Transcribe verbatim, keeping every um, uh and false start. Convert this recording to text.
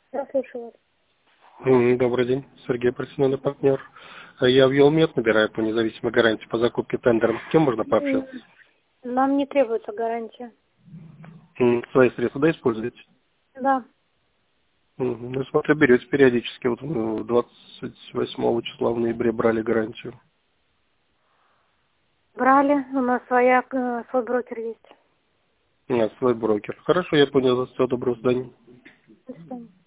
Я слушаю вас. М, Добрый день, Сергей, профессиональный партнер. А Я в Елмет набираю по независимой гарантии по закупке тендером. С кем можно М, пообщаться? Нам не требуется гарантия. М, Свои средства, да, используете? Да. Мгм. Ну, смотрю, берете периодически. Вот ну, двадцать восьмого числа в ноябре брали гарантию. Брали. У нас своя, э, свой брокер есть. У нас свой брокер. Хорошо, я понял. Всего доброго, до свидания. До свидания.